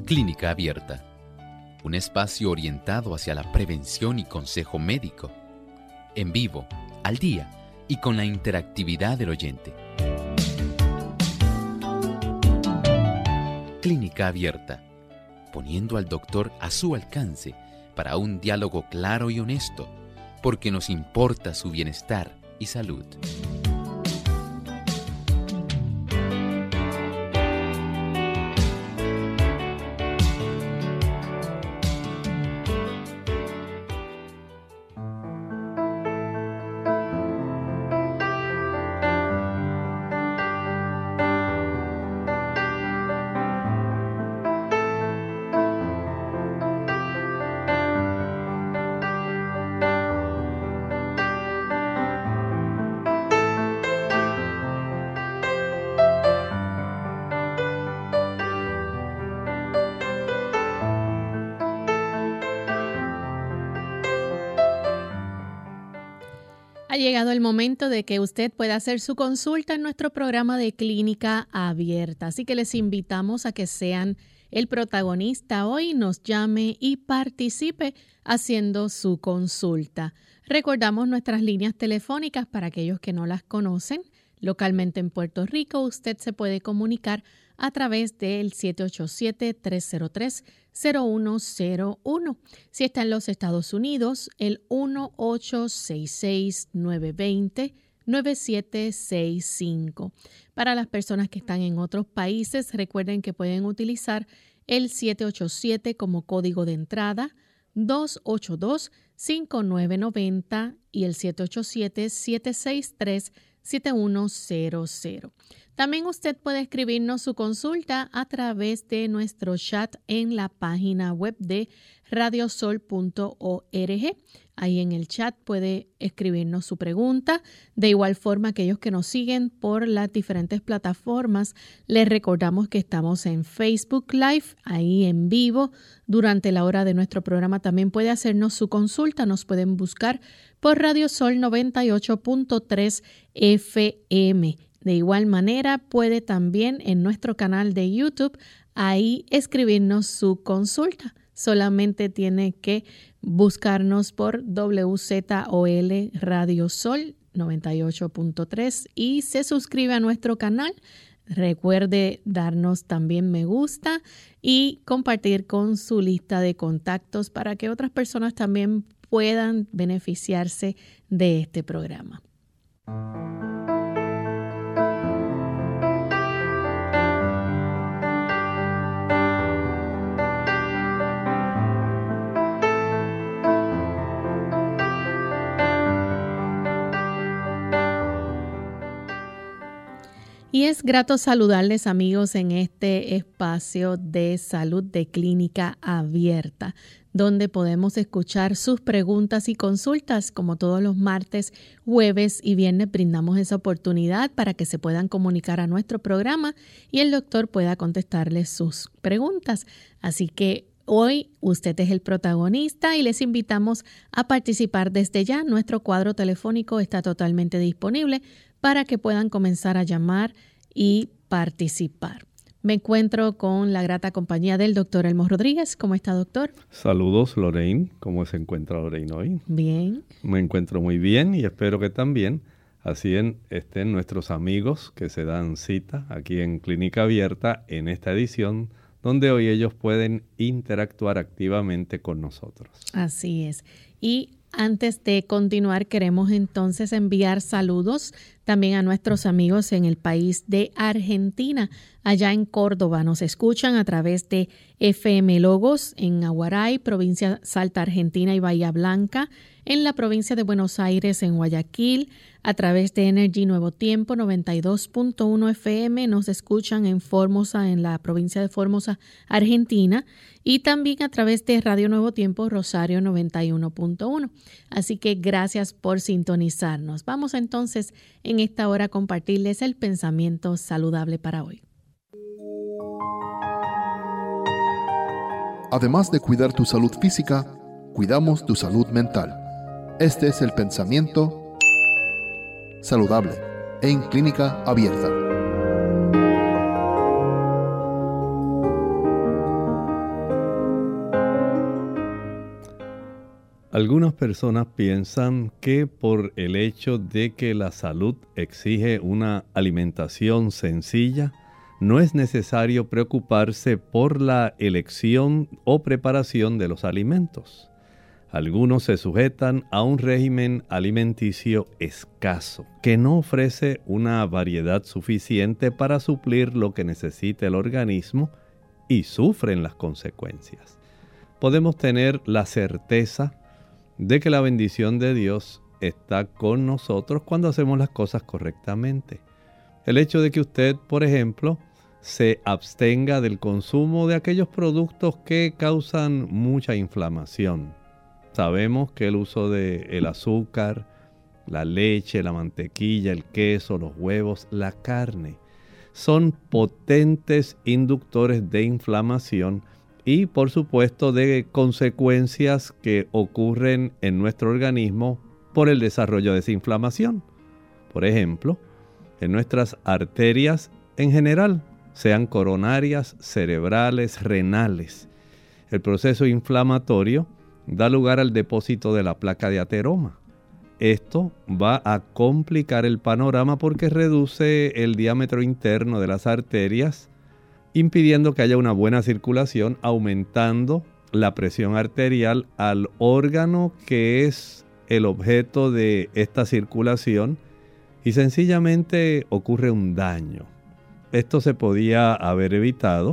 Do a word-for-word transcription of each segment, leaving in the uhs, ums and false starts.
Clínica Abierta, un espacio orientado hacia la prevención y consejo médico, en vivo, al día y con la interactividad del oyente. Clínica Abierta, poniendo al doctor a su alcance para un diálogo claro y honesto, porque nos importa su bienestar y salud. Ha llegado el momento de que usted pueda hacer su consulta en nuestro programa de Clínica Abierta. Así que les invitamos a que sean el protagonista hoy, nos llame y participe haciendo su consulta. Recordamos nuestras líneas telefónicas para aquellos que no las conocen. Localmente en Puerto Rico, usted se puede comunicar a través del siete ocho siete, tres cero tres, cero uno cero uno. Si está en los Estados Unidos, el uno ocho seis seis, nueve dos cero, nueve siete seis cinco. Para las personas que están en otros países, recuerden que pueden utilizar el siete ocho siete como código de entrada, dos ocho dos, cinco nueve nueve cero y el siete ocho siete, siete seis tres, siete uno cero cero. También usted puede escribirnos su consulta a través de nuestro chat en la página web de radiosol punto org. Ahí en el chat puede escribirnos su pregunta. De igual forma, aquellos que nos siguen por las diferentes plataformas, les recordamos que estamos en Facebook Live, ahí en vivo. Durante la hora de nuestro programa también puede hacernos su consulta. Nos pueden buscar por Radiosol noventa y ocho punto tres F M. De igual manera, puede también en nuestro canal de YouTube ahí escribirnos su consulta. Solamente tiene que buscarnos por W Z O L Radio Sol noventa y ocho punto tres y se suscribe a nuestro canal. Recuerde darnos también me gusta y compartir con su lista de contactos para que otras personas también puedan beneficiarse de este programa. Y es grato saludarles, amigos, en este espacio de salud de Clínica Abierta, donde podemos escuchar sus preguntas y consultas. Como todos los martes, jueves y viernes, brindamos esa oportunidad para que se puedan comunicar a nuestro programa y el doctor pueda contestarles sus preguntas. Así que hoy usted es el protagonista y les invitamos a participar desde ya. Nuestro cuadro telefónico está totalmente disponible para que puedan comenzar a llamar y participar. Me encuentro con la grata compañía del doctor Elmo Rodríguez. ¿Cómo está, doctor? Saludos, Lorraine. ¿Cómo se encuentra Lorraine hoy? Bien. Me encuentro muy bien y espero que también así en, estén nuestros amigos que se dan cita aquí en Clínica Abierta en esta edición, donde hoy ellos pueden interactuar activamente con nosotros. Así es. Y antes de continuar, queremos entonces enviar saludos también a nuestros amigos en el país de Argentina. Allá en Córdoba nos escuchan a través de F M Logos en Aguaray, provincia Salta, Argentina y Bahía Blanca. En la provincia de Buenos Aires, en Guayaquil, a través de Energy Nuevo Tiempo noventa y dos punto uno F M. Nos escuchan en Formosa, en la provincia de Formosa, Argentina. Y también a través de Radio Nuevo Tiempo Rosario noventa y uno punto uno. Así que gracias por sintonizarnos. Vamos entonces en esta hora a compartirles el pensamiento saludable para hoy. Además de cuidar tu salud física, cuidamos tu salud mental. Este es el pensamiento saludable en Clínica Abierta. Algunas personas piensan que por el hecho de que la salud exige una alimentación sencilla, no es necesario preocuparse por la elección o preparación de los alimentos. Algunos se sujetan a un régimen alimenticio escaso, que no ofrece una variedad suficiente para suplir lo que necesita el organismo y sufren las consecuencias. Podemos tener la certeza de que la bendición de Dios está con nosotros cuando hacemos las cosas correctamente. El hecho de que usted, por ejemplo, se abstenga del consumo de aquellos productos que causan mucha inflamación. Sabemos que el uso del azúcar, la leche, la mantequilla, el queso, los huevos, la carne, son potentes inductores de inflamación y, por supuesto, de consecuencias que ocurren en nuestro organismo por el desarrollo de esa inflamación. Por ejemplo, en nuestras arterias en general, sean coronarias, cerebrales, renales, el proceso inflamatorio da lugar al depósito de la placa de ateroma. Esto va a complicar el panorama porque reduce el diámetro interno de las arterias, impidiendo que haya una buena circulación, aumentando la presión arterial al órgano que es el objeto de esta circulación y sencillamente ocurre un daño. Esto se podía haber evitado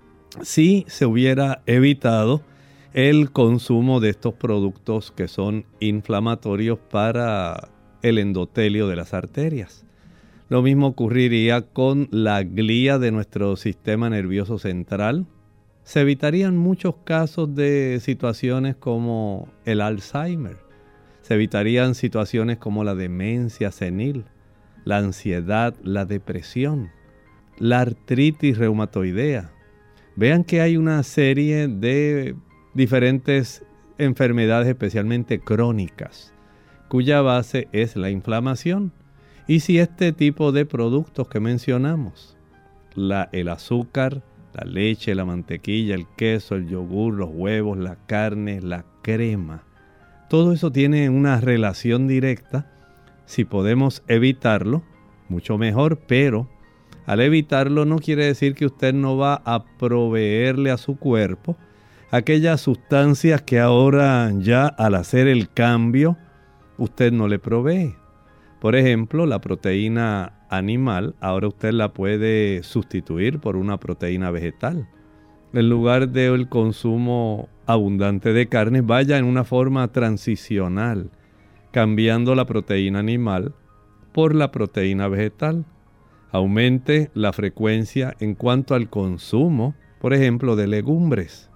si se hubiera evitado el consumo de estos productos que son inflamatorios para el endotelio de las arterias. Lo mismo ocurriría con la glía de nuestro sistema nervioso central. Se evitarían muchos casos de situaciones como el Alzheimer. Se evitarían situaciones como la demencia senil, la ansiedad, la depresión, la artritis reumatoidea. Vean que hay una serie de diferentes enfermedades, especialmente crónicas, cuya base es la inflamación. Y si este tipo de productos que mencionamos, la, el azúcar, la leche, la mantequilla, el queso, el yogur, los huevos, la carne, la crema, todo eso tiene una relación directa. Si podemos evitarlo, mucho mejor, pero al evitarlo no quiere decir que usted no va a proveerle a su cuerpo aquellas sustancias que ahora ya al hacer el cambio usted no le provee. Por ejemplo, la proteína animal, ahora usted la puede sustituir por una proteína vegetal. En lugar del consumo abundante de carne, vaya en una forma transicional, cambiando la proteína animal por la proteína vegetal. Aumente la frecuencia en cuanto al consumo, por ejemplo, de legumbres,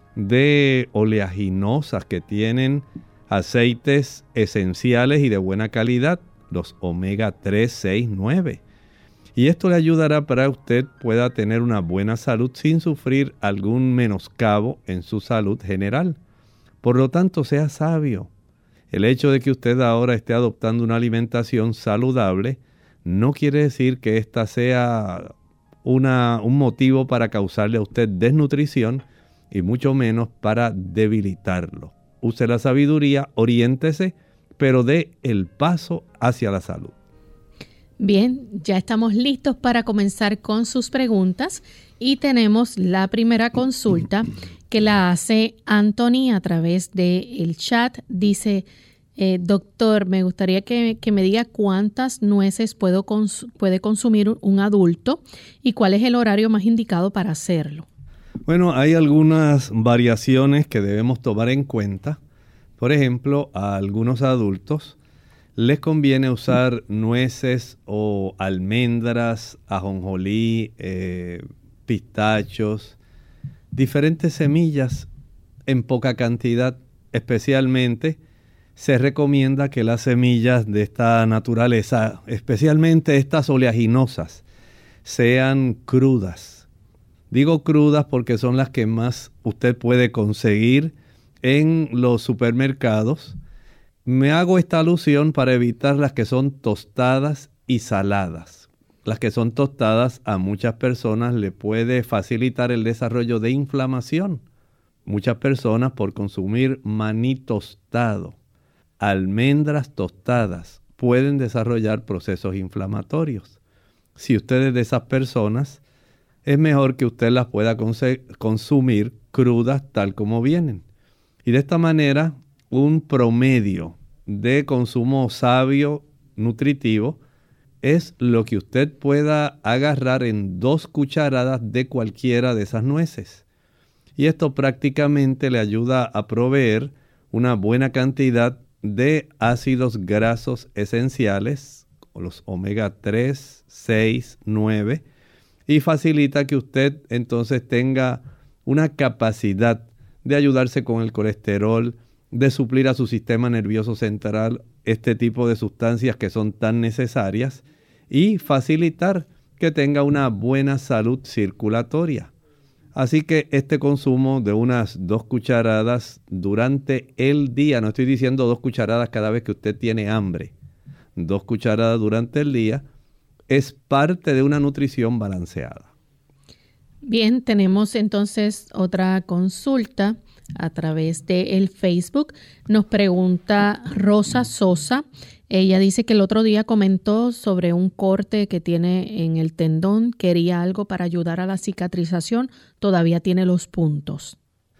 de oleaginosas que tienen aceites esenciales y de buena calidad, los omega tres, seis, nueve. Y esto le ayudará para que usted pueda tener una buena salud sin sufrir algún menoscabo en su salud general. Por lo tanto, sea sabio. El hecho de que usted ahora esté adoptando una alimentación saludable no quiere decir que esta sea una, un motivo para causarle a usted desnutrición y mucho menos para debilitarlo. Use la sabiduría, oriéntese, pero dé el paso hacia la salud. Bien, ya estamos listos para comenzar con sus preguntas y tenemos la primera consulta que la hace Anthony a través del chat. Dice, eh, doctor, me gustaría que, que me diga cuántas nueces puedo cons- puede consumir un adulto y cuál es el horario más indicado para hacerlo. Bueno, hay algunas variaciones que debemos tomar en cuenta. Por ejemplo, a algunos adultos les conviene usar nueces o almendras, ajonjolí, eh, pistachos, diferentes semillas en poca cantidad. Especialmente se recomienda que las semillas de esta naturaleza, especialmente estas oleaginosas, sean crudas. Digo crudas porque son las que más usted puede conseguir en los supermercados. Me hago esta alusión para evitar las que son tostadas y saladas. Las que son tostadas a muchas personas le puede facilitar el desarrollo de inflamación. muchas personas por consumir maní tostado, almendras tostadas, pueden desarrollar procesos inflamatorios. Si usted es de esas personas, es mejor que usted las pueda consumir crudas tal como vienen. Y de esta manera, un promedio de consumo sabio, nutritivo, es lo que usted pueda agarrar en dos cucharadas de cualquiera de esas nueces. Y esto prácticamente le ayuda a proveer una buena cantidad de ácidos grasos esenciales, los omega tres, seis, nueve, y facilita que usted entonces tenga una capacidad de ayudarse con el colesterol, de suplir a su sistema nervioso central este tipo de sustancias que son tan necesarias y facilitar que tenga una buena salud circulatoria. Así que este consumo de unas dos cucharadas durante el día, no estoy diciendo dos cucharadas cada vez que usted tiene hambre, dos cucharadas durante el día, es parte de una nutrición balanceada. Bien, tenemos entonces otra consulta a través del Facebook. Nos pregunta Rosa Sosa. Ella dice que el otro día comentó sobre un corte que tiene en el tendón. Quería algo para ayudar a la cicatrización. Todavía tiene los puntos.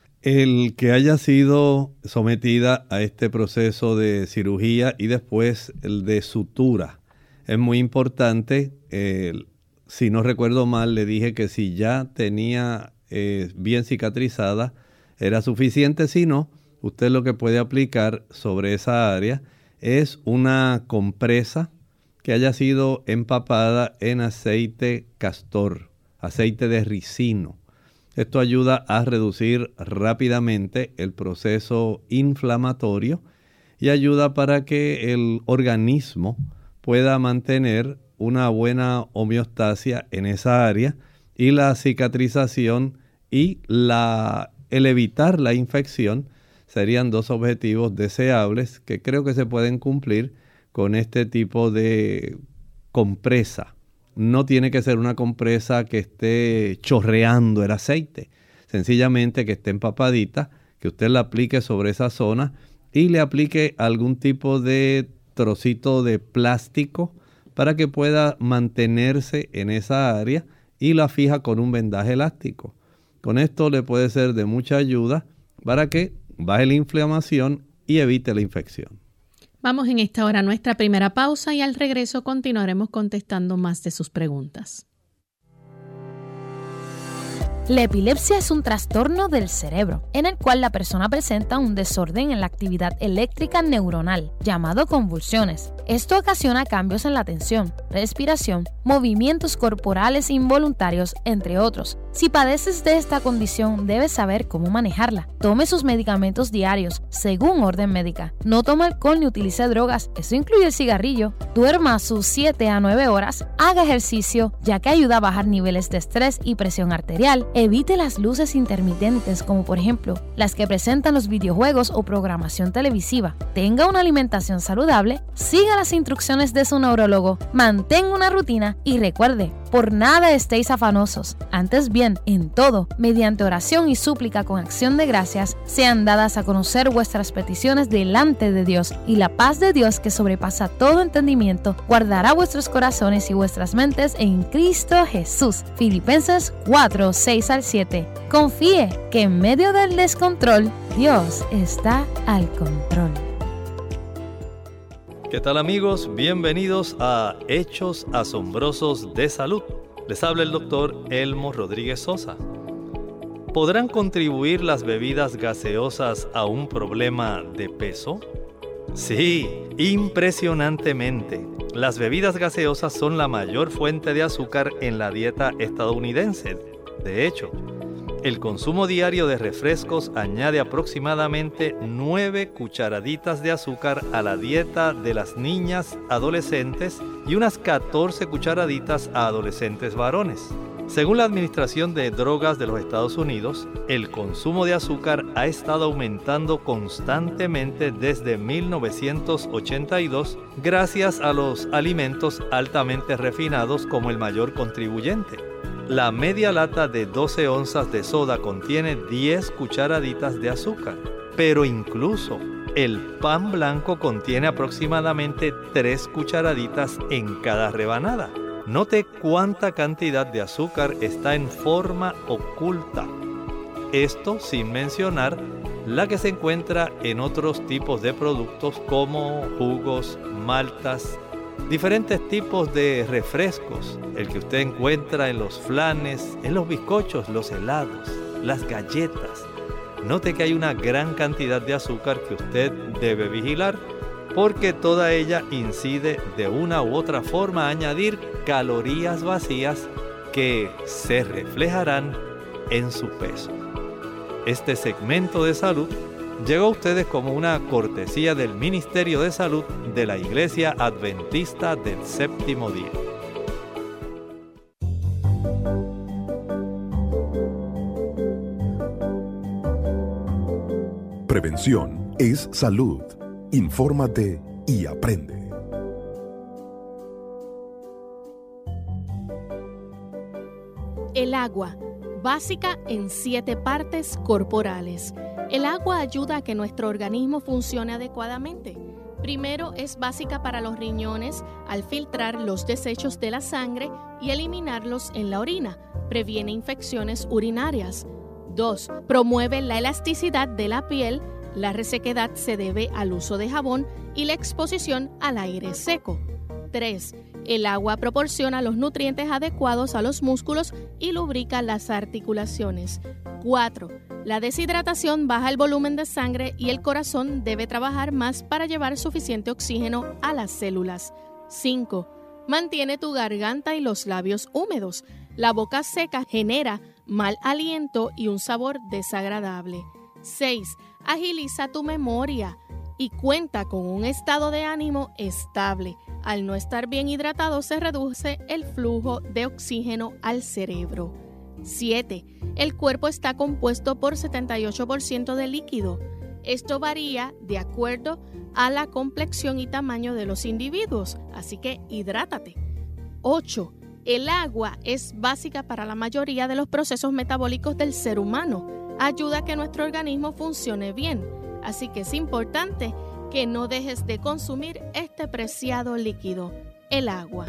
El que haya sido sometida a este proceso de cirugía y después el de sutura es muy importante. Eh, si no recuerdo mal, le dije que si ya tenía eh, bien cicatrizada, era suficiente. Si no, usted lo que puede aplicar sobre esa área es una compresa que haya sido empapada en aceite castor, aceite de ricino. Esto ayuda a reducir rápidamente el proceso inflamatorio y ayuda para que el organismo pueda mantener una buena homeostasia en esa área y la cicatrización y la, el evitar la infección serían dos objetivos deseables que creo que se pueden cumplir con este tipo de compresa. No tiene que ser una compresa que esté chorreando el aceite, sencillamente que esté empapadita, que usted la aplique sobre esa zona y le aplique algún tipo de trocito de plástico para que pueda mantenerse en esa área y la fija con un vendaje elástico. Con esto le puede ser de mucha ayuda para que baje la inflamación y evite la infección. Vamos en esta hora a nuestra primera pausa y al regreso continuaremos contestando más de sus preguntas. La epilepsia es un trastorno del cerebro, en el cual la persona presenta un desorden en la actividad eléctrica neuronal, llamado convulsiones. Esto ocasiona cambios en la atención, respiración, movimientos corporales involuntarios, entre otros. Si padeces de esta condición, debes saber cómo manejarla. Tome sus medicamentos diarios, según orden médica. No tome alcohol ni utilice drogas, eso incluye el cigarrillo. Duerma sus siete a nueve horas, haga ejercicio, ya que ayuda a bajar niveles de estrés y presión arterial. Evite las luces intermitentes, como por ejemplo las que presentan los videojuegos o programación televisiva. Tenga una alimentación saludable, siga las instrucciones de su neurólogo, mantenga una rutina y recuerde, por nada estéis afanosos. Antes bien, en todo, mediante oración y súplica con acción de gracias, sean dadas a conocer vuestras peticiones delante de Dios, y la paz de Dios, que sobrepasa todo entendimiento, guardará vuestros corazones y vuestras mentes en Cristo Jesús. Filipenses cuatro, seis al siete. Confíe que en medio del descontrol, Dios está al control. ¿Qué tal, amigos? Bienvenidos a Hechos Asombrosos de Salud. Les habla el doctor Elmo Rodríguez Sosa. ¿Podrán contribuir las bebidas gaseosas a un problema de peso? Sí, impresionantemente. Las bebidas gaseosas son la mayor fuente de azúcar en la dieta estadounidense. De hecho, el consumo diario de refrescos añade aproximadamente nueve cucharaditas de azúcar a la dieta de las niñas adolescentes y unas catorce cucharaditas a adolescentes varones. Según la Administración de Drogas de los Estados Unidos, el consumo de azúcar ha estado aumentando constantemente desde mil novecientos ochenta y dos gracias a los alimentos altamente refinados como el mayor contribuyente. la media lata de doce onzas de soda contiene diez cucharaditas de azúcar, pero incluso el pan blanco contiene aproximadamente tres cucharaditas en cada rebanada. Note cuánta cantidad de azúcar está en forma oculta. Esto sin mencionar la que se encuentra en otros tipos de productos como jugos, maltas, diferentes tipos de refrescos, el que usted encuentra en los flanes, en los bizcochos, los helados, las galletas. Note que hay una gran cantidad de azúcar que usted debe vigilar, porque toda ella incide de una u otra forma a añadir calorías vacías que se reflejarán en su peso. Este segmento de salud llegó a ustedes como una cortesía del Ministerio de Salud de la Iglesia Adventista del Séptimo Día. Prevención es salud. Infórmate y aprende. El agua, básica en siete partes corporales. El agua ayuda a que nuestro organismo funcione adecuadamente. Primero, es básica para los riñones al filtrar los desechos de la sangre y eliminarlos en la orina. Previene infecciones urinarias. Dos, promueve la elasticidad de la piel. La resequedad se debe al uso de jabón y la exposición al aire seco. tres. El agua proporciona los nutrientes adecuados a los músculos y lubrica las articulaciones. cuatro. La deshidratación baja el volumen de sangre y el corazón debe trabajar más para llevar suficiente oxígeno a las células. cinco. Mantiene tu garganta y los labios húmedos. La boca seca genera mal aliento y un sabor desagradable. seis. Agiliza tu memoria y cuenta con un estado de ánimo estable. Al no estar bien hidratado, se reduce el flujo de oxígeno al cerebro. siete. El cuerpo está compuesto por setenta y ocho por ciento de líquido. Esto varía de acuerdo a la complexión y tamaño de los individuos, así que hidrátate. ocho. El agua es básica para la mayoría de los procesos metabólicos del ser humano. Ayuda a que nuestro organismo funcione bien, así que es importante que no dejes de consumir este preciado líquido, el agua.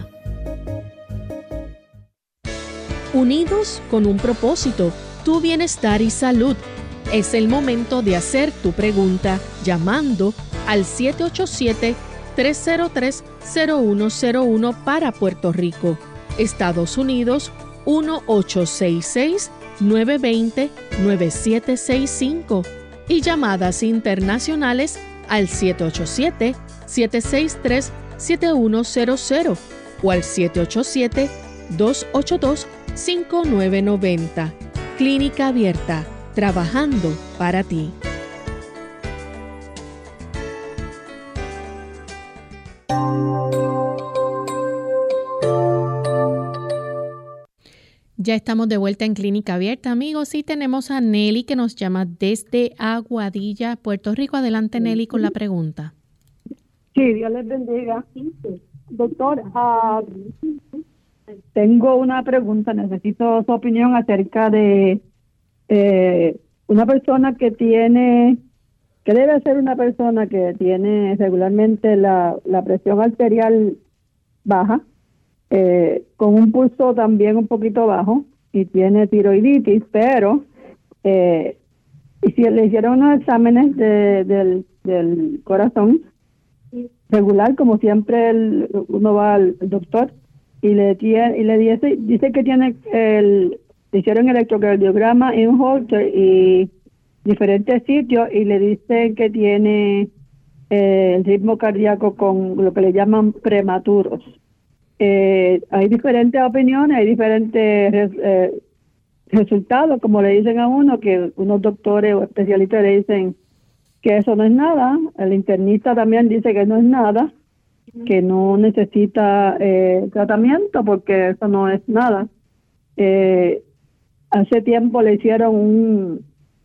Unidos con un propósito, tu bienestar y salud. Es el momento de hacer tu pregunta llamando al siete ocho siete, tres cero tres, cero uno cero uno para Puerto Rico, Estados Unidos uno ocho seis seis, nueve dos cero, nueve siete seis cinco y llamadas internacionales al siete ocho siete, siete seis tres, siete uno cero cero o al siete ocho siete, dos ocho dos, cinco nueve nueve cero. Clínica Abierta, trabajando para ti. Ya estamos de vuelta en Clínica Abierta, amigos, y tenemos a Nelly que nos llama desde Aguadilla, Puerto Rico. Adelante, Nelly, con la pregunta. Sí, Dios les bendiga. Doctor, uh, tengo una pregunta, necesito su opinión acerca de eh, una persona que tiene, que debe ser una persona que tiene regularmente la, la presión arterial baja, Eh, con un pulso también un poquito bajo y tiene tiroiditis, pero eh, y si le hicieron unos exámenes de, del, del corazón regular, como siempre el, uno va al doctor y le tiene, y le dice, dice que tiene el, le hicieron electrocardiograma y un Holter y diferentes sitios y le dicen que tiene eh, el ritmo cardíaco con lo que le llaman prematuros. Eh, hay diferentes opiniones, hay diferentes eh, resultados, como le dicen a uno, que unos doctores o especialistas le dicen que eso no es nada, el internista también dice que no es nada, que no necesita eh, tratamiento porque eso no es nada. Eh, hace tiempo le hicieron un,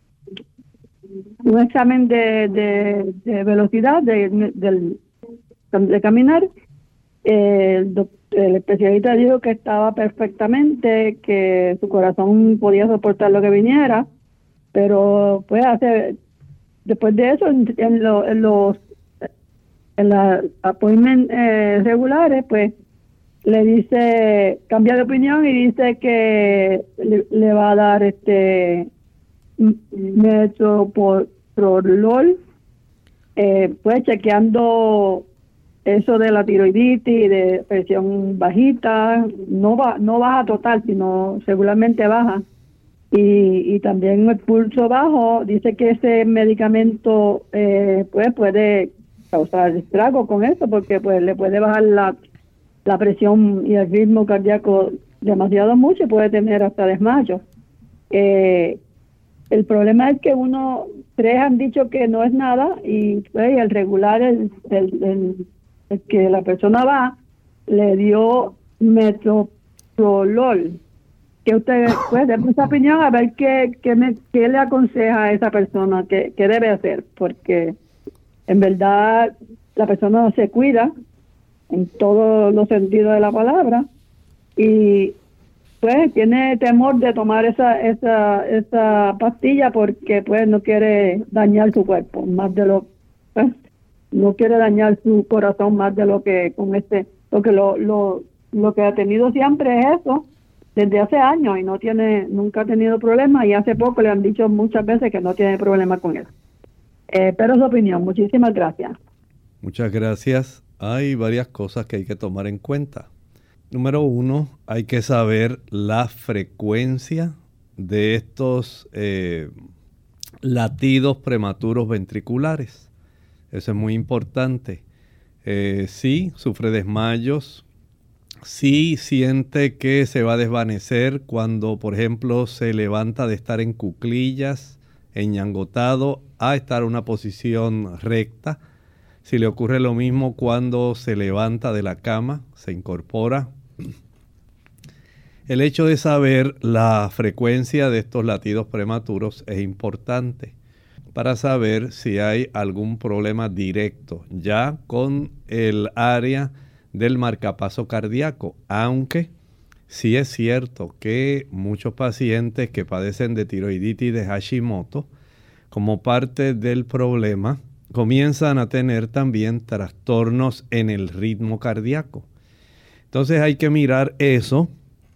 un examen de, de, de velocidad de, de, de caminar Eh, el, doc- el especialista dijo que estaba perfectamente, que su corazón podía soportar lo que viniera, pero pues hace, después de eso, en, en, lo- en los en las appointments eh, regulares, pues le dice, cambia de opinión y dice que le, le va a dar este metoprolol, eh, pues chequeando eso de la tiroiditis, de presión bajita, no va, no baja total, sino regularmente baja. Y, y también el pulso bajo, dice que ese medicamento eh, pues puede causar estrago con eso, porque pues le puede bajar la, la presión y el ritmo cardíaco demasiado mucho y puede tener hasta desmayo. Eh, el problema es que uno, tres han dicho que no es nada y pues el regular, el, el, el, el que la persona va, le dio metoprolol. Que usted pues dé esa opinión a ver qué, qué, me, qué le aconseja a esa persona, qué, qué debe hacer, porque en verdad la persona no se cuida en todos los sentidos de la palabra y pues tiene temor de tomar esa esa esa pastilla porque pues no quiere dañar su cuerpo más de lo pues, no quiere dañar su corazón más de lo que con este, porque lo lo lo que ha tenido siempre es eso desde hace años y no tiene, nunca ha tenido problemas y hace poco le han dicho muchas veces que no tiene problema con eso. Eh, pero su opinión, muchísimas gracias. Muchas gracias. Hay varias cosas que hay que tomar en cuenta. Número uno, hay que saber la frecuencia de estos eh, latidos prematuros ventriculares. Eso es muy importante. Eh, sí, sufre desmayos. Sí siente que se va a desvanecer cuando, por ejemplo, se levanta de estar en cuclillas, enñangotado, a estar en una posición recta. Si le ocurre lo mismo cuando se levanta de la cama, se incorpora. El hecho de saber la frecuencia de estos latidos prematuros es importante para saber si hay algún problema directo ya con el área del marcapaso cardíaco, aunque sí es cierto que muchos pacientes que padecen de tiroiditis de Hashimoto, como parte del problema, comienzan a tener también trastornos en el ritmo cardíaco. Entonces hay que mirar eso,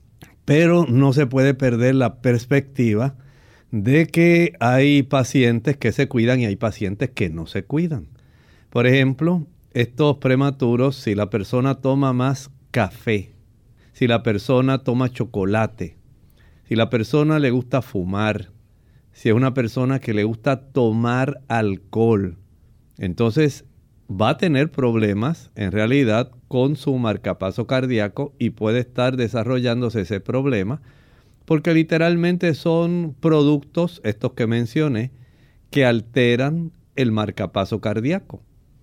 pero no se puede perder la perspectiva de que hay pacientes que se cuidan y hay pacientes que no se cuidan. Por ejemplo, estos prematuros, si la persona toma más café, si la persona toma chocolate, si la persona le gusta fumar, si es una persona que le gusta tomar alcohol, entonces va a tener problemas en realidad con su marcapaso cardíaco y puede estar desarrollándose ese problema porque literalmente son productos, estos que mencioné, que alteran el marcapaso cardíaco.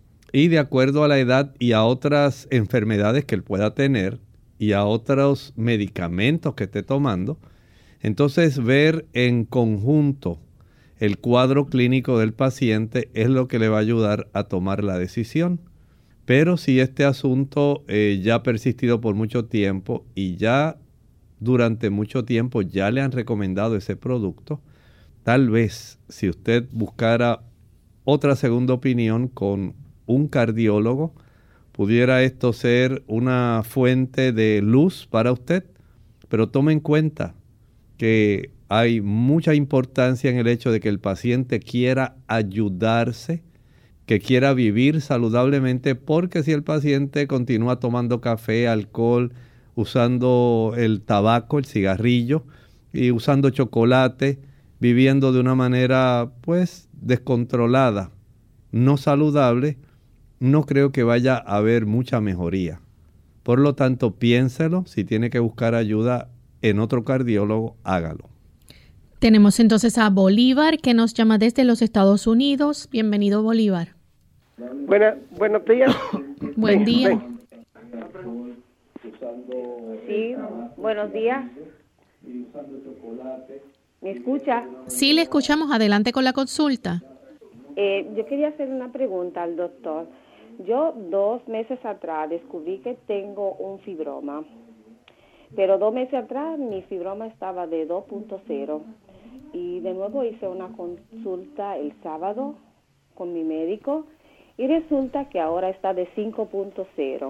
Y de acuerdo a la edad y a otras enfermedades que él pueda tener y a otros medicamentos que esté tomando, entonces ver en conjunto el cuadro clínico del paciente es lo que le va a ayudar a tomar la decisión. Pero si este asunto eh, ya ha persistido por mucho tiempo y ya durante mucho tiempo ya le han recomendado ese producto, tal vez si usted buscara otra segunda opinión con un cardiólogo, pudiera esto ser una fuente de luz para usted. Pero tome en cuenta que hay mucha importancia en el hecho de que el paciente quiera ayudarse, que quiera vivir saludablemente, porque si el paciente continúa tomando café, alcohol, usando el tabaco, el cigarrillo, y usando chocolate, viviendo de una manera pues descontrolada, no saludable, no creo que vaya a haber mucha mejoría. Por lo tanto, piénselo, si tiene que buscar ayuda en otro cardiólogo, hágalo. Tenemos entonces a Bolívar, que nos llama desde los Estados Unidos. Bienvenido, Bolívar. Buena, buenos días. Buen día. Sí, buenos días. ¿Me escucha? Sí, le escuchamos. Adelante con la consulta. Eh, yo quería hacer una pregunta al doctor. Yo dos meses atrás descubrí que tengo un fibroma, pero dos meses atrás mi fibroma estaba de dos punto cero y de nuevo hice una consulta el sábado con mi médico y resulta que ahora está de cinco punto cero.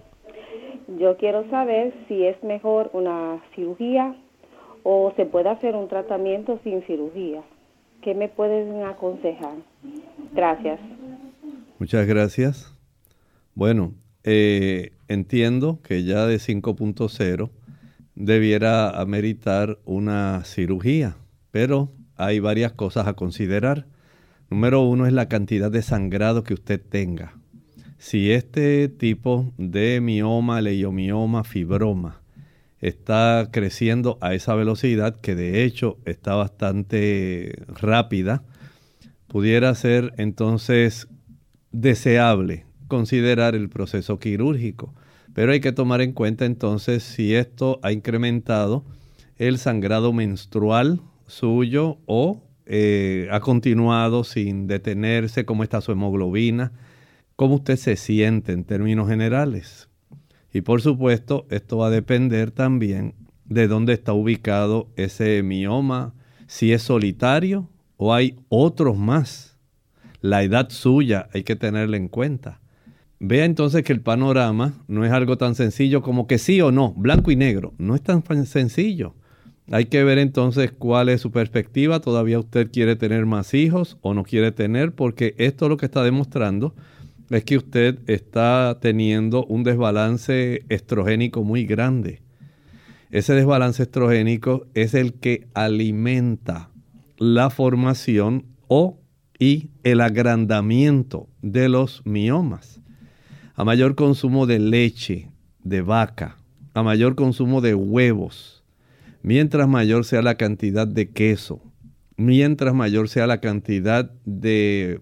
Yo quiero saber si es mejor una cirugía o se puede hacer un tratamiento sin cirugía. ¿Qué me pueden aconsejar? Gracias. Muchas gracias. Bueno, eh, entiendo que ya de cinco punto cero debiera ameritar una cirugía, pero hay varias cosas a considerar. Número uno es la cantidad de sangrado que usted tenga. Si este tipo de mioma, leiomioma, fibroma está creciendo a esa velocidad, que de hecho está bastante rápida, pudiera ser entonces deseable considerar el proceso quirúrgico. Pero hay que tomar en cuenta entonces si esto ha incrementado el sangrado menstrual suyo o eh, ha continuado sin detenerse, cómo está su hemoglobina, cómo usted se siente en términos generales. Y por supuesto, esto va a depender también de dónde está ubicado ese mioma, si es solitario o hay otros más. La edad suya hay que tenerla en cuenta. Vea entonces que el panorama no es algo tan sencillo como que sí o no, blanco y negro. No es tan sencillo. Hay que ver entonces cuál es su perspectiva. ¿Todavía usted quiere tener más hijos o no quiere tener? Porque esto lo que está demostrando es que usted está teniendo un desbalance estrogénico muy grande. Ese desbalance estrogénico es el que alimenta la formación o y el agrandamiento de los miomas. A mayor consumo de leche de vaca, a mayor consumo de huevos, mientras mayor sea la cantidad de queso, mientras mayor sea la cantidad de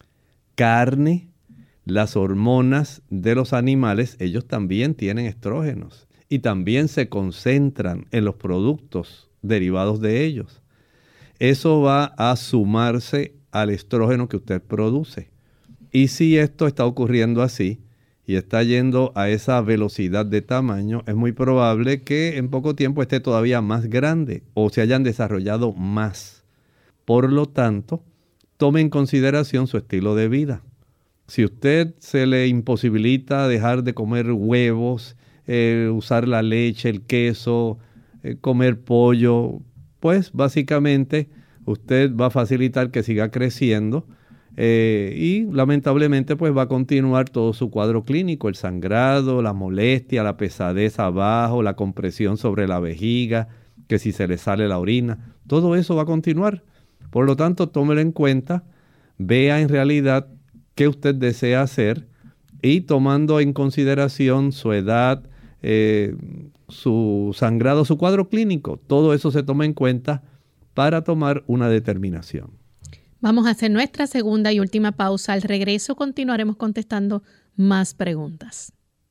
carne, las hormonas de los animales, ellos también tienen estrógenos y también se concentran en los productos derivados de ellos. Eso va a sumarse al estrógeno que usted produce. Y si esto está ocurriendo así y está yendo a esa velocidad de tamaño, es muy probable que en poco tiempo esté todavía más grande o se hayan desarrollado más. Por lo tanto, tome en consideración su estilo de vida. Si usted se le imposibilita dejar de comer huevos, eh, usar la leche, el queso, eh, comer pollo, pues básicamente usted va a facilitar que siga creciendo eh, y lamentablemente pues va a continuar todo su cuadro clínico, el sangrado, la molestia, la pesadez abajo, la compresión sobre la vejiga, que si se le sale la orina, todo eso va a continuar. Por lo tanto, tómelo en cuenta, vea en realidad qué usted desea hacer y tomando en consideración su edad, eh, su sangrado, su cuadro clínico, todo eso se toma en cuenta para tomar una determinación. Vamos a hacer nuestra segunda y última pausa. Al regreso continuaremos contestando más preguntas.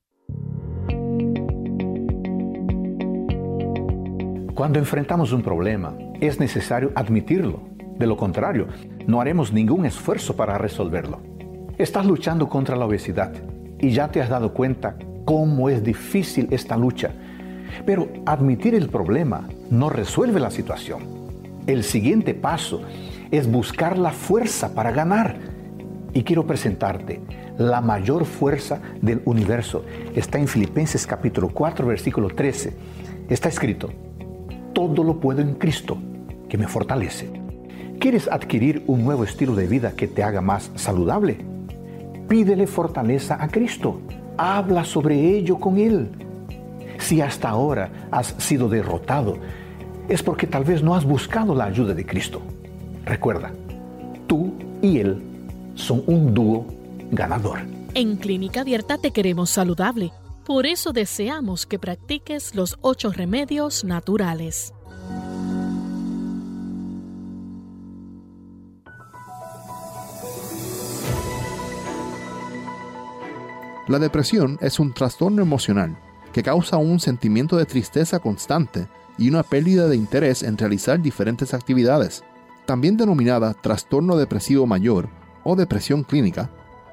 Cuando enfrentamos un problema, es necesario admitirlo. De lo contrario, no haremos ningún esfuerzo para resolverlo. Estás luchando contra la obesidad y ya te has dado cuenta cómo es difícil esta lucha. Pero admitir el problema no resuelve la situación. El siguiente paso es buscar la fuerza para ganar. Y quiero presentarte la mayor fuerza del universo. Está en Filipenses capítulo cuatro, versículo trece. Está escrito: todo lo puedo en Cristo, que me fortalece. ¿Quieres adquirir un nuevo estilo de vida que te haga más saludable? Pídele fortaleza a Cristo. Habla sobre ello con Él. Si hasta ahora has sido derrotado, es porque tal vez no has buscado la ayuda de Cristo. Recuerda, tú y Él son un dúo ganador. En Clínica Abierta te queremos saludable. Por eso deseamos que practiques los ocho remedios naturales. La depresión es un trastorno emocional que causa un sentimiento de tristeza constante y una pérdida de interés en realizar diferentes actividades. También denominada trastorno depresivo mayor o depresión clínica,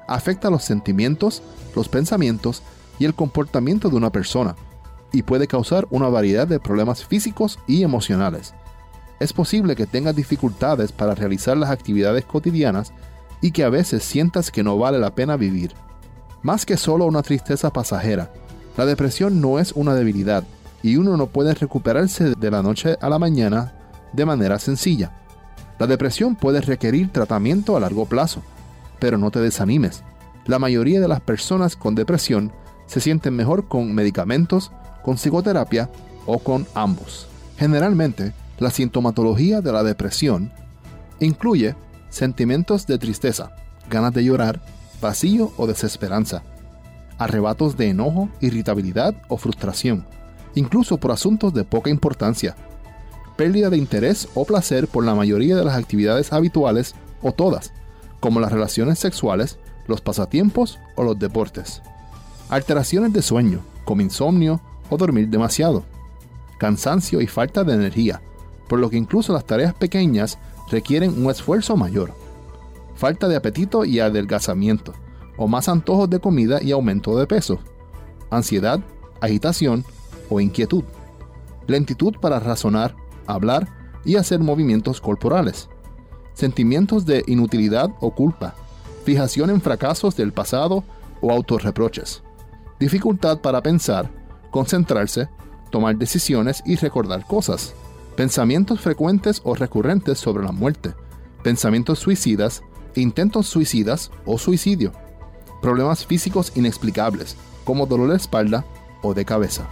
afecta los sentimientos, los pensamientos y el comportamiento de una persona, y puede causar una variedad de problemas físicos y emocionales. Es posible que tengas dificultades para realizar las actividades cotidianas y que a veces sientas que no vale la pena vivir. Más que solo una tristeza pasajera, la depresión no es una debilidad y uno no puede recuperarse de la noche a la mañana de manera sencilla. La depresión puede requerir tratamiento a largo plazo, pero no te desanimes. La mayoría de las personas con depresión se sienten mejor con medicamentos, con psicoterapia o con ambos. Generalmente, la sintomatología de la depresión incluye sentimientos de tristeza, ganas de llorar, vacío o desesperanza, arrebatos de enojo, irritabilidad o frustración, incluso por asuntos de poca importancia, pérdida de interés o placer por la mayoría de las actividades habituales o todas, como las relaciones sexuales, los pasatiempos o los deportes, alteraciones de sueño, como insomnio o dormir demasiado, cansancio y falta de energía, por lo que incluso las tareas pequeñas requieren un esfuerzo mayor, falta de apetito y adelgazamiento, o más antojos de comida y aumento de peso, ansiedad, agitación o inquietud, lentitud para razonar, hablar y hacer movimientos corporales, sentimientos de inutilidad o culpa, fijación en fracasos del pasado o autorreproches, dificultad para pensar, concentrarse, tomar decisiones y recordar cosas, pensamientos frecuentes o recurrentes sobre la muerte, pensamientos suicidas, intentos suicidas o suicidio, problemas físicos inexplicables como dolor de espalda o de cabeza.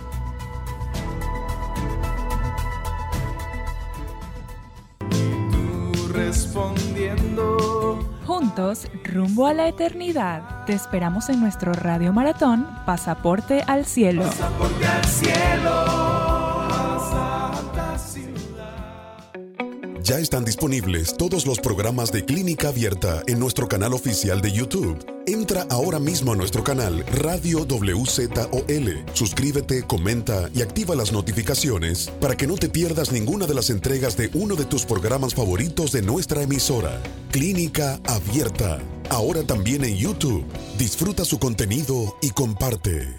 Respondiendo. Juntos, rumbo a la eternidad. Te esperamos en nuestro Radio Maratón Pasaporte al Cielo. Pasaporte al cielo. Ya están disponibles todos los programas de Clínica Abierta en nuestro canal oficial de YouTube. Entra ahora mismo a nuestro canal Radio W Z O L. Suscríbete, comenta y activa las notificaciones para que no te pierdas ninguna de las entregas de uno de tus programas favoritos de nuestra emisora. Clínica Abierta, ahora también en YouTube. Disfruta su contenido y comparte.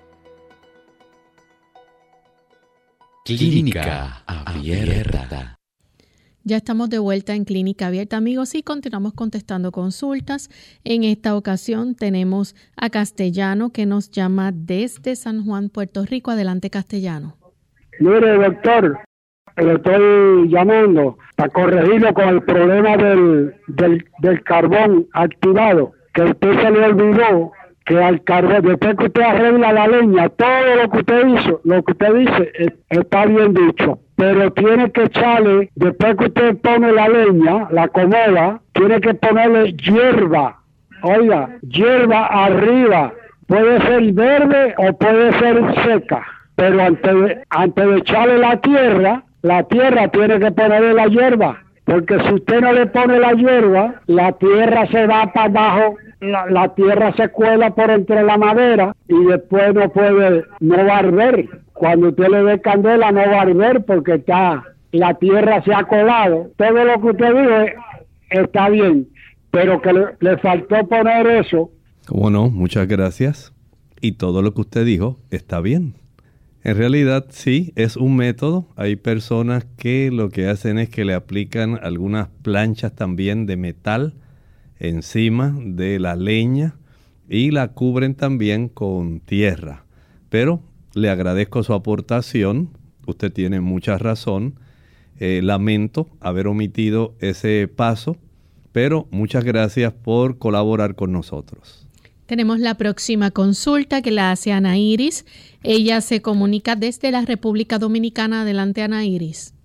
Clínica Abierta. Ya estamos de vuelta en Clínica Abierta, amigos, y continuamos contestando consultas. En esta ocasión tenemos a Castellano, que nos llama desde San Juan, Puerto Rico. Adelante, Castellano. Mire, doctor, le estoy llamando para corregirlo con el problema del, del, del carbón activado, que usted se le olvidó que al carbón, después que usted arregla la leña, todo lo que usted hizo, lo que usted dice, está bien dicho. Pero tiene que echarle, después que usted pone la leña, la acomoda, tiene que ponerle hierba. Oiga, hierba arriba. Puede ser verde o puede ser seca. Pero antes de, antes de echarle la tierra, la tierra tiene que ponerle la hierba. Porque si usted no le pone la hierba, la tierra se va para abajo, la, la tierra se cuela por entre la madera y después no puede, no va a arder. Cuando usted le dé candela no va a arder porque está, la tierra se ha colado. Todo lo que usted dijo está bien, pero que le, le faltó poner eso. Cómo no, muchas gracias. Y todo lo que usted dijo está bien. En realidad sí, es un método. Hay personas que lo que hacen es que le aplican algunas planchas también de metal encima de la leña y la cubren también con tierra. Pero le agradezco su aportación. Usted tiene mucha razón. Eh, lamento haber omitido ese paso, pero muchas gracias por colaborar con nosotros. Tenemos la próxima consulta que la hace Ana Iris. Ella se comunica desde la República Dominicana. Adelante, Ana Iris.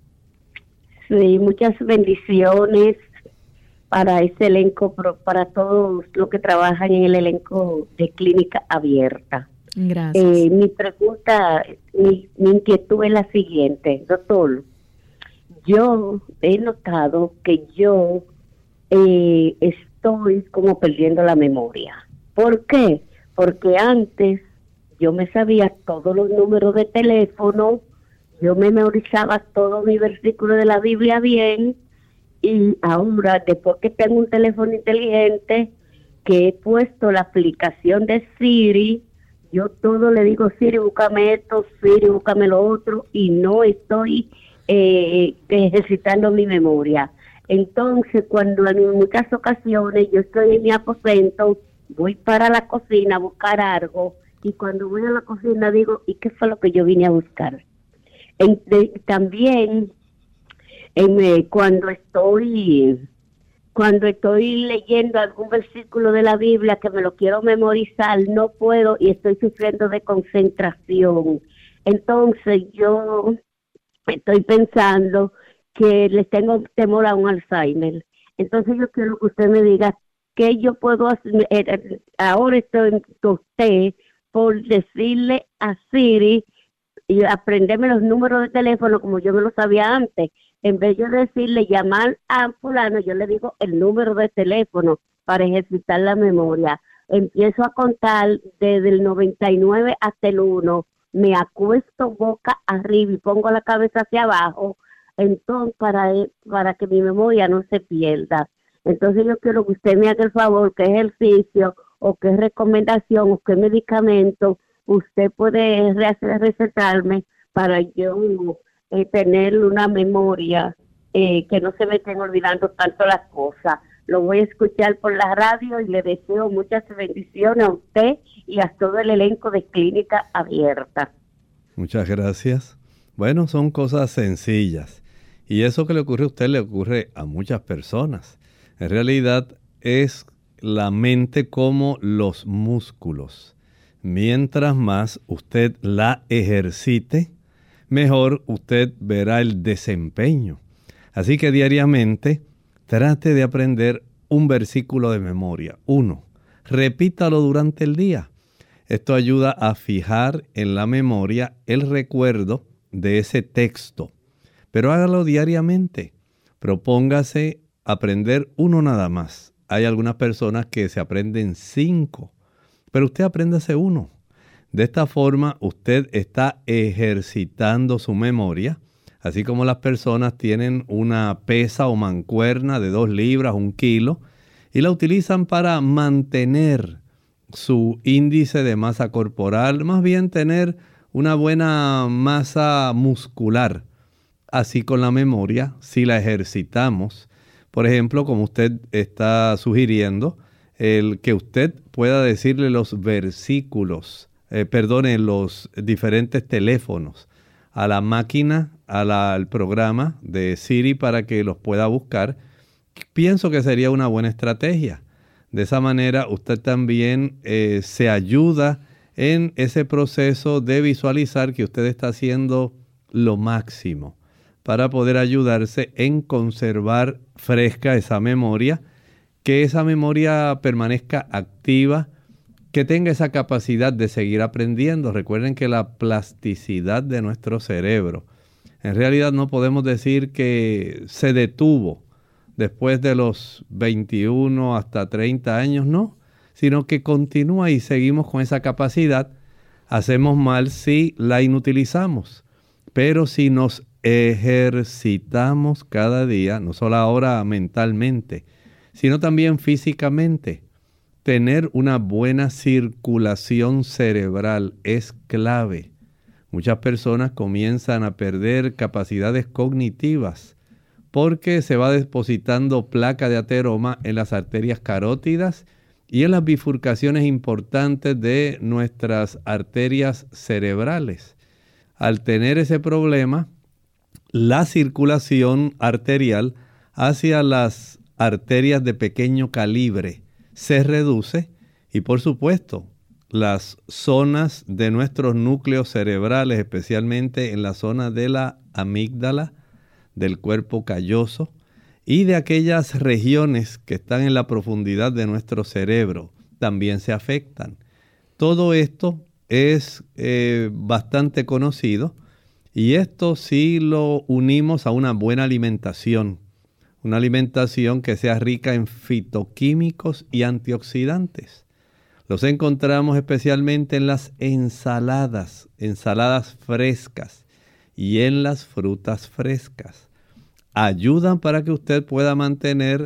Sí, muchas bendiciones para este elenco, para todos los que trabajan en el elenco de Clínica Abierta. Gracias. Eh, mi pregunta, mi, mi inquietud es la siguiente, doctor. Yo he notado que yo eh, estoy como perdiendo la memoria. ¿Por qué? Porque antes yo me sabía todos los números de teléfono, yo me memorizaba todos mis versículos de la Biblia bien, y ahora, después que tengo un teléfono inteligente, que he puesto la aplicación de Siri. Yo todo le digo, Siri, búscame esto, Siri, búscame lo otro, y no estoy eh, ejercitando mi memoria. Entonces, cuando en muchas ocasiones yo estoy en mi aposento, voy para la cocina a buscar algo, y cuando voy a la cocina digo, ¿y qué fue lo que yo vine a buscar? En, de, también, en, eh, cuando estoy... Cuando estoy leyendo algún versículo de la Biblia que me lo quiero memorizar, no puedo y estoy sufriendo de concentración. Entonces yo estoy pensando que les tengo temor a un Alzheimer. Entonces yo quiero que usted me diga qué yo puedo hacer. Ahora estoy con usted por decirle a Siri y aprenderme los números de teléfono como yo me lo sabía antes. En vez de decirle llamar a fulano, yo le digo el número de teléfono para ejercitar la memoria. Empiezo a contar desde el noventa y nueve hasta el uno, me acuesto boca arriba y pongo la cabeza hacia abajo, entonces para, para que mi memoria no se pierda. Entonces yo quiero que usted me haga el favor, qué ejercicio o qué recomendación o qué medicamento usted puede recetarme para yo Eh, tener una memoria eh, que no se me estén olvidando tanto las cosas. Lo voy a escuchar por la radio y le deseo muchas bendiciones a usted y a todo el elenco de Clínica Abierta. Muchas gracias. Bueno, son cosas sencillas y eso que le ocurre a usted le ocurre a muchas personas. En realidad es la mente como los músculos. Mientras más usted la ejercite, mejor usted verá el desempeño. Así que diariamente trate de aprender un versículo de memoria, uno. Repítalo durante el día. Esto ayuda a fijar en la memoria el recuerdo de ese texto. Pero hágalo diariamente. Propóngase aprender uno nada más. Hay algunas personas que se aprenden cinco, pero usted apréndase uno. De esta forma, usted está ejercitando su memoria, así como las personas tienen una pesa o mancuerna de dos libras, un kilo, y la utilizan para mantener su índice de masa corporal, más bien tener una buena masa muscular. Así con la memoria, si la ejercitamos, por ejemplo, como usted está sugiriendo, el que usted pueda decirle los versículos, Eh, perdone, los diferentes teléfonos a la máquina, a la, al programa de Siri para que los pueda buscar, pienso que sería una buena estrategia. De esa manera usted también eh, se ayuda en ese proceso de visualizar que usted está haciendo lo máximo para poder ayudarse en conservar fresca esa memoria, que esa memoria permanezca activa, que tenga esa capacidad de seguir aprendiendo. Recuerden que la plasticidad de nuestro cerebro, en realidad no podemos decir que se detuvo después de los veintiuno hasta treinta años, no, sino que continúa y seguimos con esa capacidad. Hacemos mal si la inutilizamos, pero si nos ejercitamos cada día, no solo ahora mentalmente, sino también físicamente, tener una buena circulación cerebral es clave. Muchas personas comienzan a perder capacidades cognitivas porque se va depositando placa de ateroma en las arterias carótidas y en las bifurcaciones importantes de nuestras arterias cerebrales. Al tener ese problema, la circulación arterial hacia las arterias de pequeño calibre se reduce y, por supuesto, las zonas de nuestros núcleos cerebrales, especialmente en la zona de la amígdala, del cuerpo calloso y de aquellas regiones que están en la profundidad de nuestro cerebro, también se afectan. Todo esto es eh, bastante conocido y esto sí lo unimos a una buena alimentación. Una alimentación que sea rica en fitoquímicos y antioxidantes. Los encontramos especialmente en las ensaladas, ensaladas frescas y en las frutas frescas. Ayudan para que usted pueda mantener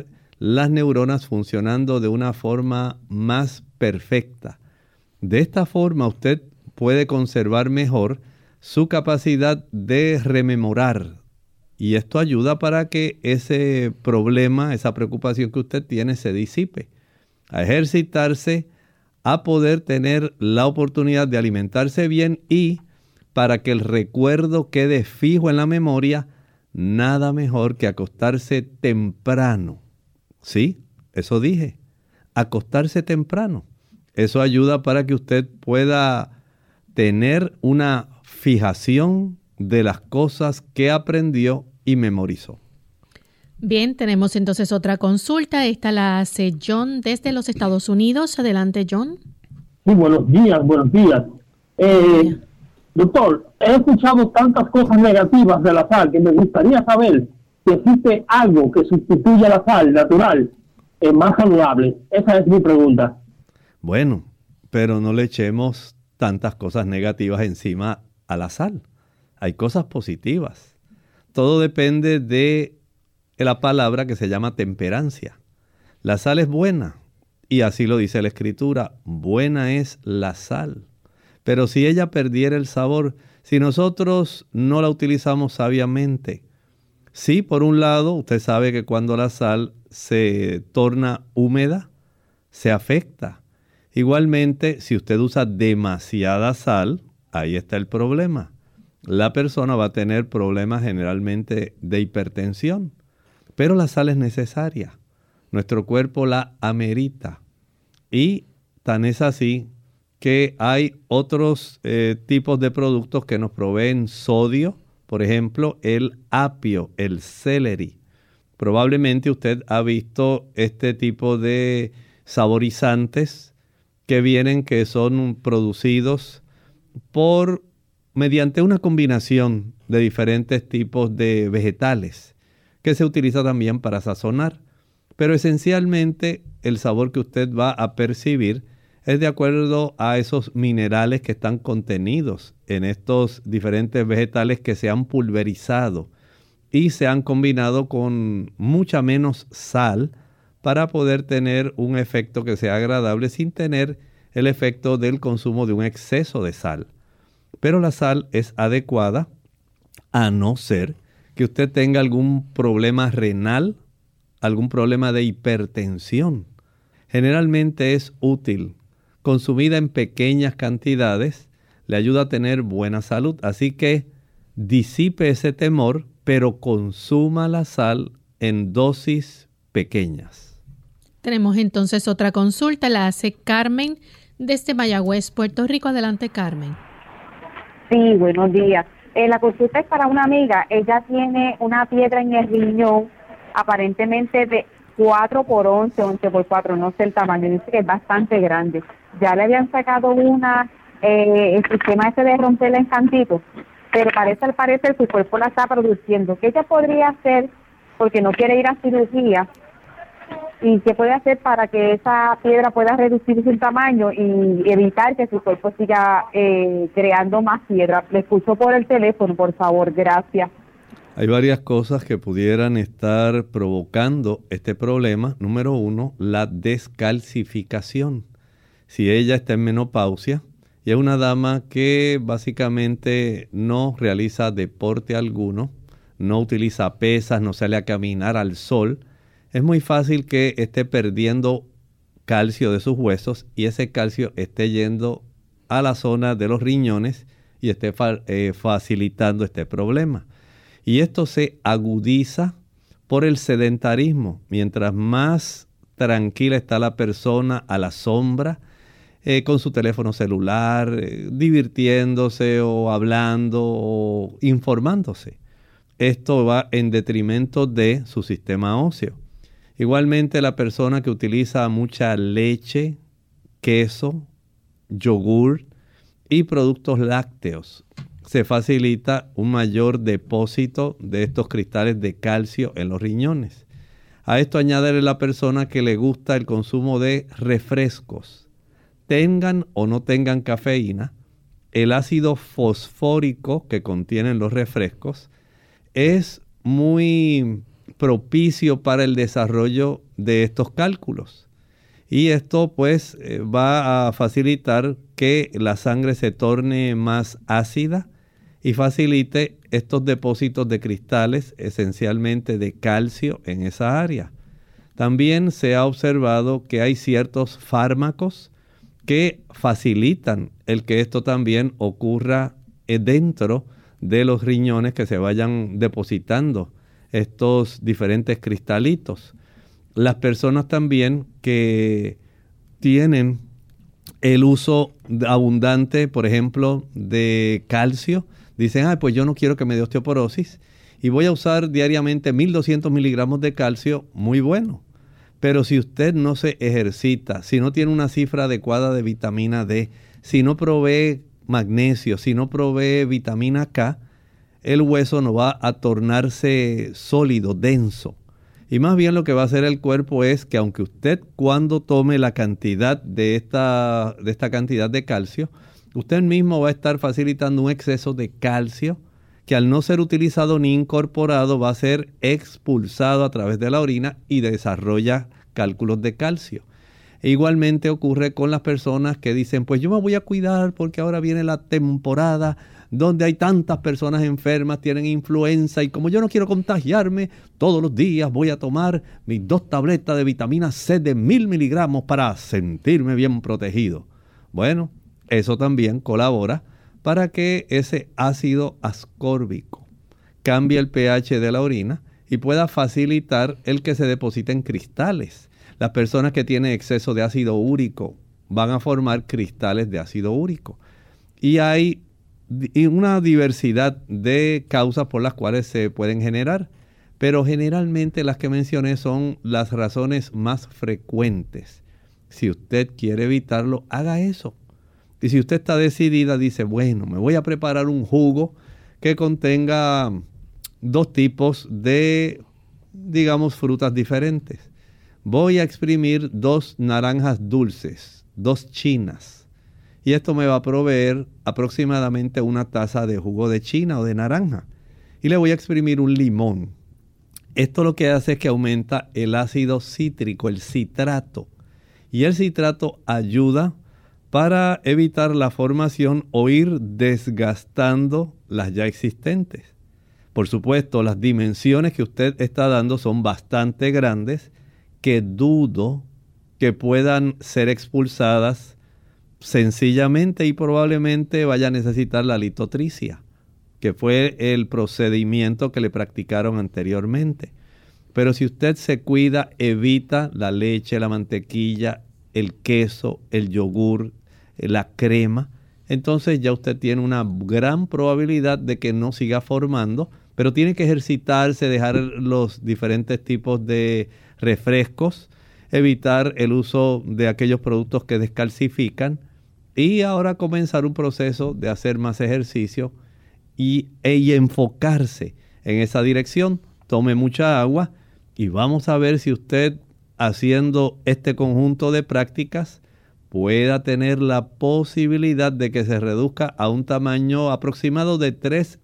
las neuronas funcionando de una forma más perfecta. De esta forma usted puede conservar mejor su capacidad de rememorar. Y esto ayuda para que ese problema, esa preocupación que usted tiene se disipe. A ejercitarse, a poder tener la oportunidad de alimentarse bien y para que el recuerdo quede fijo en la memoria, nada mejor que acostarse temprano. Sí, eso dije, acostarse temprano. Eso ayuda para que usted pueda tener una fijación de las cosas que aprendió y memorizó. Bien, tenemos entonces otra consulta. Esta la hace John desde los Estados Unidos. Adelante, John. Sí, buenos días, buenos días. Eh, doctor, he escuchado tantas cosas negativas de la sal que me gustaría saber si existe algo que sustituya la sal natural eh, más saludable. Esa es mi pregunta. Bueno, pero no le echemos tantas cosas negativas encima a la sal. Hay cosas positivas. Todo depende de la palabra que se llama temperancia. La sal es buena y así lo dice la Escritura. Buena es la sal. Pero si ella perdiera el sabor, si nosotros no la utilizamos sabiamente, sí, por un lado, usted sabe que cuando la sal se torna húmeda, se afecta. Igualmente, si usted usa demasiada sal, ahí está el problema. La persona va a tener problemas generalmente de hipertensión. Pero la sal es necesaria. Nuestro cuerpo la amerita. Y tan es así que hay otros eh, tipos de productos que nos proveen sodio. Por ejemplo, el apio, el celery. Probablemente usted ha visto este tipo de saborizantes que vienen, que son producidos por mediante una combinación de diferentes tipos de vegetales, que se utiliza también para sazonar. Pero esencialmente el sabor que usted va a percibir es de acuerdo a esos minerales que están contenidos en estos diferentes vegetales que se han pulverizado y se han combinado con mucha menos sal para poder tener un efecto que sea agradable sin tener el efecto del consumo de un exceso de sal. Pero la sal es adecuada a no ser que usted tenga algún problema renal, algún problema de hipertensión. Generalmente es útil. Consumida en pequeñas cantidades, le ayuda a tener buena salud. Así que disipe ese temor, pero consuma la sal en dosis pequeñas. Tenemos entonces otra consulta. La hace Carmen desde Mayagüez, Puerto Rico. Adelante, Carmen. Sí, buenos días. Eh, la consulta es para una amiga. Ella tiene una piedra en el riñón, aparentemente de cuatro por once, once por cuatro, no sé el tamaño, dice que es bastante grande. Ya le habían sacado una, eh, el sistema ese de romperla en cantitos, pero parece, al parecer, su cuerpo la está produciendo. ¿Qué ella podría hacer? Porque no quiere ir a cirugía. ¿Y qué puede hacer para que esa piedra pueda reducir su tamaño y evitar que su cuerpo siga eh, creando más piedra? Le escucho por el teléfono, por favor, gracias. Hay varias cosas que pudieran estar provocando este problema. Número uno, la descalcificación. Si ella está en menopausia y es una dama que básicamente no realiza deporte alguno, no utiliza pesas, no sale a caminar al sol, es muy fácil que esté perdiendo calcio de sus huesos y ese calcio esté yendo a la zona de los riñones y esté fa- eh, facilitando este problema. Y esto se agudiza por el sedentarismo. Mientras más tranquila está la persona a la sombra, eh, con su teléfono celular, eh, divirtiéndose o hablando o informándose, esto va en detrimento de su sistema óseo. Igualmente, la persona que utiliza mucha leche, queso, yogur y productos lácteos, se facilita un mayor depósito de estos cristales de calcio en los riñones. A esto añádele la persona que le gusta el consumo de refrescos. Tengan o no tengan cafeína, el ácido fosfórico que contienen los refrescos es muy propicio para el desarrollo de estos cálculos. Y esto pues eh, va a facilitar que la sangre se torne más ácida y facilite estos depósitos de cristales, esencialmente de calcio, en esa área. También se ha observado que hay ciertos fármacos que facilitan el que esto también ocurra dentro de los riñones, que se vayan depositando estos diferentes cristalitos. Las personas también que tienen el uso abundante, por ejemplo, de calcio, dicen, ah, pues yo no quiero que me dé osteoporosis y voy a usar diariamente mil doscientos miligramos de calcio, muy bueno. Pero si usted no se ejercita, si no tiene una cifra adecuada de vitamina D, si no provee magnesio, si no provee vitamina K, el hueso no va a tornarse sólido, denso. Y más bien lo que va a hacer el cuerpo es que aunque usted cuando tome la cantidad de esta, de esta cantidad de calcio, usted mismo va a estar facilitando un exceso de calcio que al no ser utilizado ni incorporado va a ser expulsado a través de la orina y desarrolla cálculos de calcio. E igualmente ocurre con las personas que dicen, pues yo me voy a cuidar porque ahora viene la temporada donde hay tantas personas enfermas, tienen influenza, y como yo no quiero contagiarme, todos los días voy a tomar mis dos tabletas de vitamina C de mil miligramos para sentirme bien protegido. Bueno, eso también colabora para que ese ácido ascórbico cambie el pH de la orina y pueda facilitar el que se depositen cristales. Las personas que tienen exceso de ácido úrico van a formar cristales de ácido úrico. Y hay una diversidad de causas por las cuales se pueden generar, pero generalmente las que mencioné son las razones más frecuentes. Si usted quiere evitarlo, haga eso. Y si usted está decidida, dice, bueno, me voy a preparar un jugo que contenga dos tipos de, digamos, frutas diferentes. Voy a exprimir dos naranjas dulces, dos chinas. Y esto me va a proveer aproximadamente una taza de jugo de china o de naranja. Y le voy a exprimir un limón. Esto lo que hace es que aumenta el ácido cítrico, el citrato. Y el citrato ayuda para evitar la formación o ir desgastando las ya existentes. Por supuesto, las dimensiones que usted está dando son bastante grandes, que dudo que puedan ser expulsadas sencillamente, y probablemente vaya a necesitar la litotricia, que fue el procedimiento que le practicaron anteriormente. Pero si usted se cuida, evita la leche, la mantequilla, el queso, el yogur, la crema, entonces ya usted tiene una gran probabilidad de que no siga formando, pero tiene que ejercitarse, dejar los diferentes tipos de refrescos, evitar el uso de aquellos productos que descalcifican y ahora comenzar un proceso de hacer más ejercicio y, y enfocarse en esa dirección. Tome mucha agua y vamos a ver si usted, haciendo este conjunto de prácticas, pueda tener la posibilidad de que se reduzca a un tamaño aproximado de tres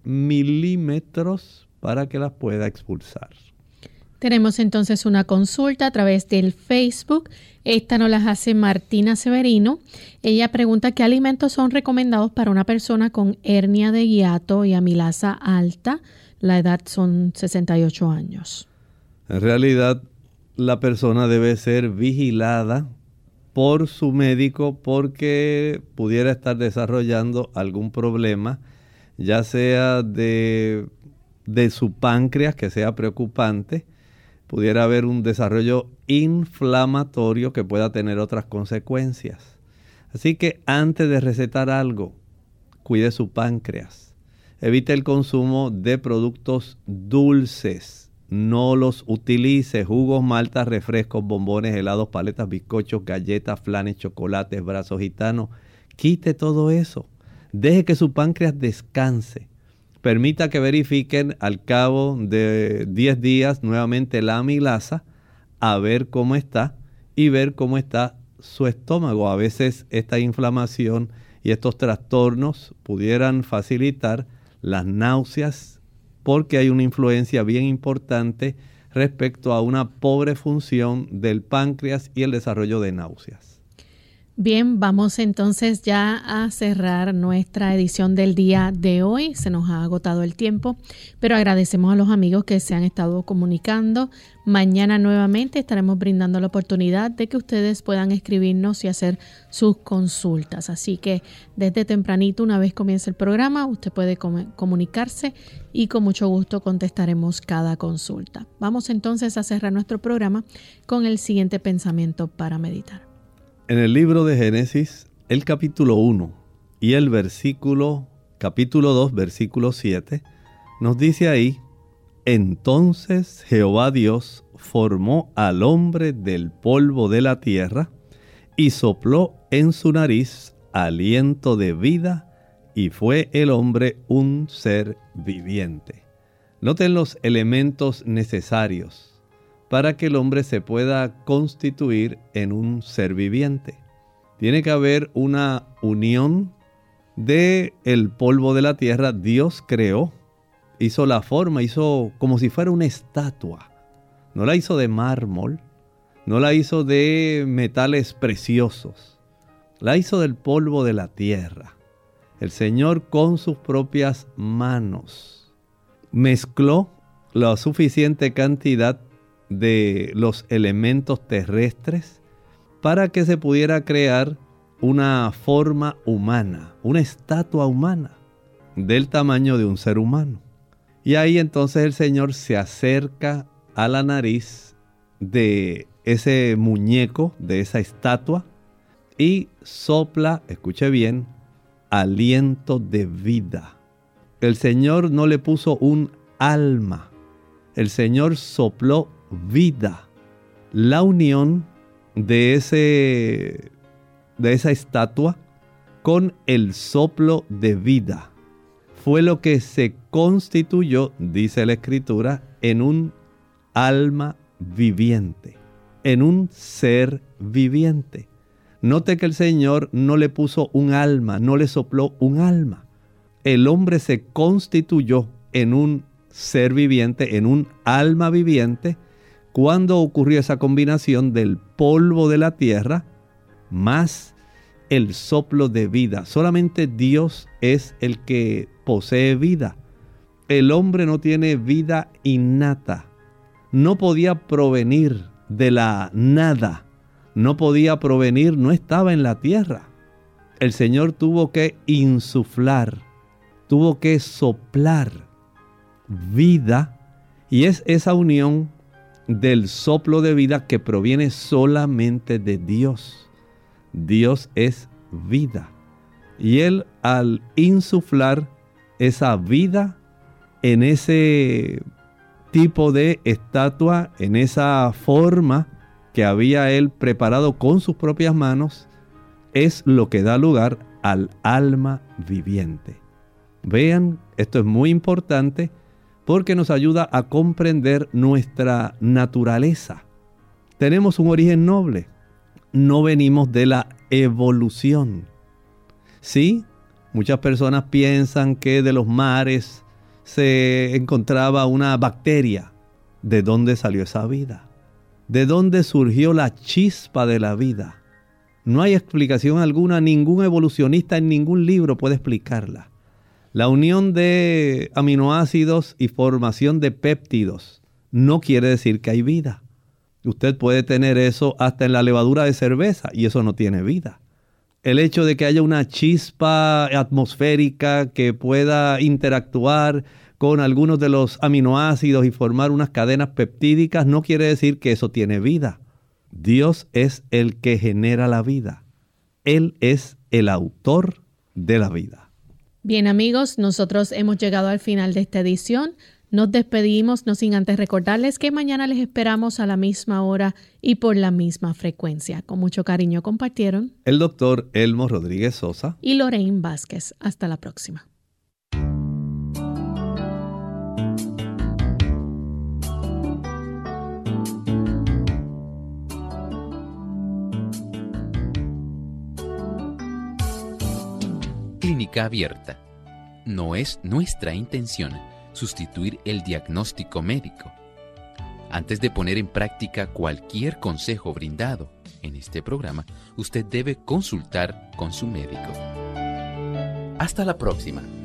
milímetros para que las pueda expulsar. Tenemos entonces una consulta a través del Facebook. Esta nos la hace Martina Severino. Ella pregunta qué alimentos son recomendados para una persona con hernia de hiato y amilasa alta. La edad son sesenta y ocho años. En realidad, la persona debe ser vigilada por su médico porque pudiera estar desarrollando algún problema, ya sea de, de su páncreas, que sea preocupante. Pudiera haber un desarrollo inflamatorio que pueda tener otras consecuencias. Así que antes de recetar algo, cuide su páncreas. Evite el consumo de productos dulces. No los utilice. Jugos, maltas, refrescos, bombones, helados, paletas, bizcochos, galletas, flanes, chocolates, brazos gitanos. Quite todo eso. Deje que su páncreas descanse. Permita que verifiquen al cabo de diez días nuevamente la amilasa, a ver cómo está y ver cómo está su estómago. A veces esta inflamación y estos trastornos pudieran facilitar las náuseas porque hay una influencia bien importante respecto a una pobre función del páncreas y el desarrollo de náuseas. Bien, vamos entonces ya a cerrar nuestra edición del día de hoy. Se nos ha agotado el tiempo, pero agradecemos a los amigos que se han estado comunicando. Mañana nuevamente estaremos brindando la oportunidad de que ustedes puedan escribirnos y hacer sus consultas. Así que desde tempranito, una vez comience el programa, usted puede com- comunicarse y con mucho gusto contestaremos cada consulta. Vamos entonces a cerrar nuestro programa con el siguiente pensamiento para meditar. En el libro de Génesis, el capítulo uno y el versículo, capítulo dos, versículo siete, nos dice ahí: entonces Jehová Dios formó al hombre del polvo de la tierra y sopló en su nariz aliento de vida, y fue el hombre un ser viviente. Noten los elementos necesarios para que el hombre se pueda constituir en un ser viviente. Tiene que haber una unión del polvo de la tierra. Dios creó, hizo la forma, hizo como si fuera una estatua. No la hizo de mármol, no la hizo de metales preciosos, la hizo del polvo de la tierra. El Señor con sus propias manos mezcló la suficiente cantidad de los elementos terrestres para que se pudiera crear una forma humana, una estatua humana del tamaño de un ser humano. Y ahí entonces el Señor se acerca a la nariz de ese muñeco, de esa estatua, y sopla, escuche bien, aliento de vida. El Señor no le puso un alma, el Señor sopló vida. La unión de ese de esa estatua con el soplo de vida fue lo que se constituyó, dice la Escritura, en un alma viviente, en un ser viviente. Note que el Señor no le puso un alma, no le sopló un alma. El hombre se constituyó en un ser viviente, en un alma viviente, cuando ocurrió esa combinación del polvo de la tierra más el soplo de vida. Solamente Dios es el que posee vida. El hombre no tiene vida innata. No podía provenir de la nada. No podía provenir, no estaba en la tierra. El Señor tuvo que insuflar, tuvo que soplar vida, y es esa unión del soplo de vida que proviene solamente de Dios. Dios es vida. Y Él, al insuflar esa vida en ese tipo de estatua, en esa forma que había Él preparado con sus propias manos, es lo que da lugar al alma viviente. Vean, esto es muy importante, porque nos ayuda a comprender nuestra naturaleza. Tenemos un origen noble. No venimos de la evolución. Sí, muchas personas piensan que de los mares se encontraba una bacteria. ¿De dónde salió esa vida? ¿De dónde surgió la chispa de la vida? No hay explicación alguna, ningún evolucionista en ningún libro puede explicarla. La unión de aminoácidos y formación de péptidos no quiere decir que hay vida. Usted puede tener eso hasta en la levadura de cerveza y eso no tiene vida. El hecho de que haya una chispa atmosférica que pueda interactuar con algunos de los aminoácidos y formar unas cadenas peptídicas no quiere decir que eso tiene vida. Dios es el que genera la vida. Él es el autor de la vida. Bien, amigos, nosotros hemos llegado al final de esta edición. Nos despedimos, no sin antes recordarles que mañana les esperamos a la misma hora y por la misma frecuencia. Con mucho cariño compartieron el doctor Elmo Rodríguez Sosa y Lorraine Vázquez. Hasta la próxima. Clínica Abierta. No es nuestra intención sustituir el diagnóstico médico. Antes de poner en práctica cualquier consejo brindado en este programa, usted debe consultar con su médico. Hasta la próxima.